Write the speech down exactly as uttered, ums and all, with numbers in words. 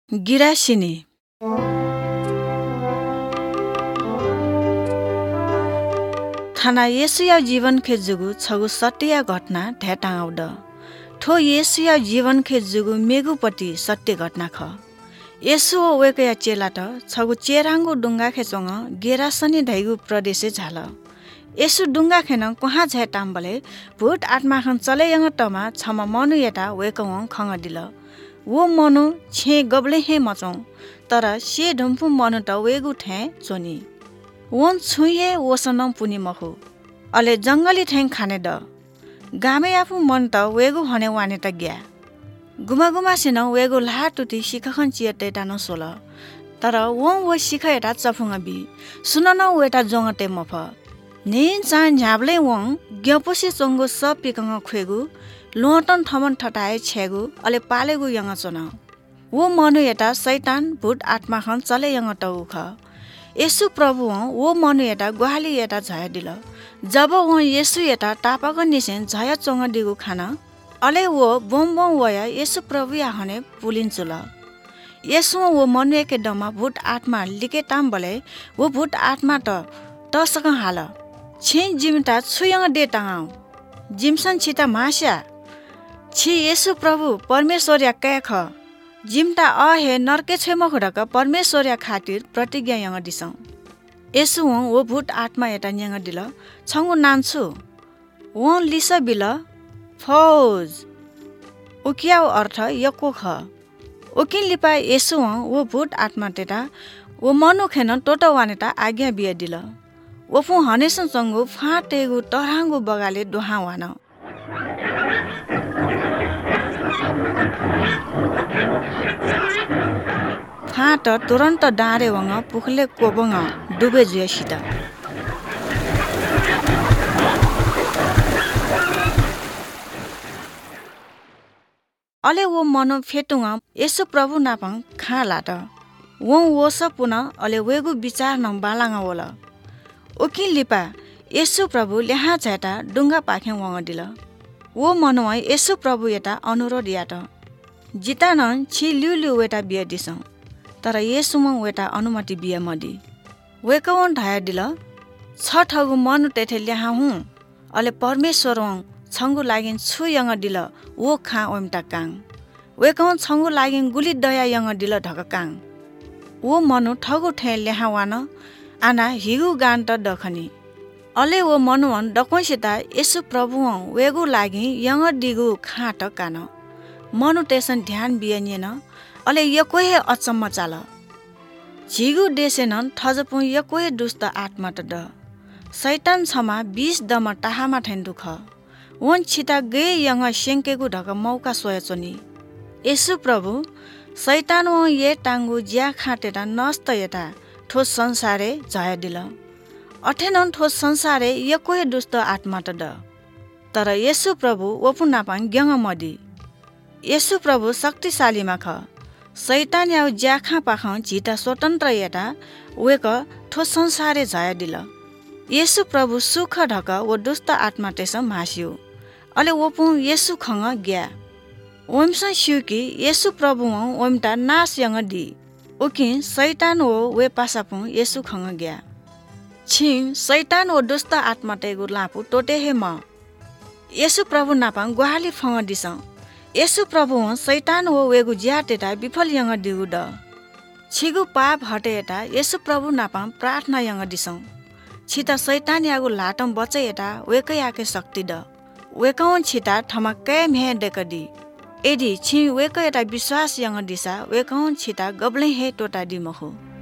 गिरासिनी थाना येसुया जीवन के जुगु छगु सत्य घटना ढेटाउँद ठो येसुया जीवन के जुगु मेगुपट्टि सत्य घटना ख येसु वेकया चेलाट छगु चेराङ्गु डुङ्गा खेचोङ गेरासनी धैगु प्रदेशे झाल येसु डुङ्गा खेन कुहा झेटाम्बले भूत आत्मा खन चले यङ टमा छमा मनु एटा वेकङ खङ दिल वो मनु छे गबले हे मचौं तर से ढुम्फु मनु त वेगु ठे चोनी वोन छुये वसनम पुनि मखु अले जंगली ठेङ खाने द गामे आफु मन त वेगु हने वाने त ग्या गुमा गुमा सिन वेगु लाटुटी सिखखन चियते टानो सोल तर वो वो सिख एटा चफुङ बि सुन न वेटा जोंगते मफ ने चान झ्याब्ले वङ ग्यपोसी चोंगु सब पिकङ खुएगु लोटन थमन ठटाए छेगु अले पालेगु यङ चोन वो मनु एटा शैतान भूत आत्मा खन चले यङ टउ ख येसु प्रभु वो मनु एटा ग्वाली एटा झय दिल जब वो येसु एटा टापक निसेन झय चोंग दिगु खाना अले वो बोम बोम वया येसु प्रभु या हने पुलिन्चुल येसु वो मनु एके डमा भूत आत्मा लिके ताम बले वो भूत आत्मा त तसक हाल छि जिमटा छुयङ दे टाङाउ जिमसन छिता मास्या छि येसु प्रभु परमेश्वर या कैख जिमटा अ हे नरके छेम खुडक परमेश्वर या खातिर प्रतिज्ञा यङ दिसौ येसु वो भूत आत्मा एटा न्यङ दिल छंगु नान्छु वो लिस बिल फौज उकियाउ अर्थ यको ख उकिन लिपा येसु वो भूत आत्मा तेटा वो मनु खेन टोटो वानेटा आज्ञा बिया दिल वो फु हनेसन चंगु फाटेगु तराङ्गु बगाले दोहा वान फाट तुरन्त डाँडे वङ पुखले कोबङ डुबे जुयसित अले वो मनो फेटुङ येसु प्रभु नापङ खा लाट वो वोस पुन अले वेगु विचार न बालाङ वल उकिन लिपा येसु प्रभु ल्याहा झेटा डुङ्गा पाखे वङ दिल वो मनो येसु प्रभु एटा अनुरोध याट जितानन छि लिउ लिउ वेटा बिया दिसौ तर येसुम वेटा अनुमति बिया मदि वेकवन ढाया दिल छ ठगु मनु तेथे ल्याहा हु अले परमेश्वर छंगु लागिन छु यङ दिल वो खा ओमटा काङ वेकवन छंगु लागिन गुली दया यङ दिल ढक काङ वो मनु ठगु ठे ल्याहा वान आना हिगु गान त दखनी अले वो मनुवन डकोसिता येसु प्रभु वेगु लागि यङ दिगु खा त कान मनु टेसन ध्यान बियनिएन अले यकोहे अचम्म चाल झिगु देसेनन ठजपु यकोहे दुष्ट आत्मा त द शैतान छमा बीस दम टाहामा ठेन दुख वन छिता गे यङ सेंकेगु ढक मौका सोयचोनी येसु प्रभु शैतान व ये टांगु ज्या खाटेटा नस्त एटा ठोस संसारे झय दिल अठेनन ठोस संसारे यकोहे दुष्ट आत्मा त द तर येसु प्रभु वपु नापाङ ग्यङ मदि येसु प्रभु शक्तिशालीमा ख शैतान याउ ज्याखा पाख झिटा स्वतन्त्र एटा वेक ठोस संसारे झय दिल येसु प्रभु सुख ढक वो दुष्ट आत्मा तेस मास्यु अले वपु येसु खङ ग्या ओमस स्युकी येसु प्रभु ओमटा नास यङ दि उकि शैतान वो वे पासापु येसु खङ ग्या छिङ शैतान वो दुष्ट आत्मा तेगु लापु टोटे हे म येसु प्रभु नापाङ ग्वाली फङ दिसौ येसु प्रभु शैतान वो वेगु ज्याटेटा विफल यङ दिगु द छिगु पाप हटेटा येसु प्रभु नापाङ प्रार्थना यङ दिसौ छिता शैतान यागु लाटम बचे एटा वेकै याके शक्ति द वेकौन छिता ठमक्कै म्हे देखदि एदि छि वेकै एटा विश्वास यङ दिसा वेकौन छिता गब्ले हे टोटा दिमखु